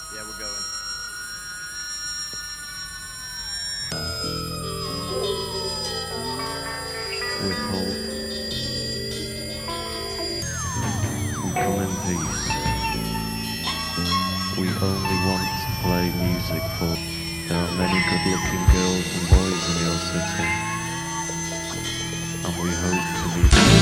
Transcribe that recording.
Yeah, we're going. Withhold. We come in peace. We only want to play music for. There are many good-looking girls and boys in your city, and we hope to meet them.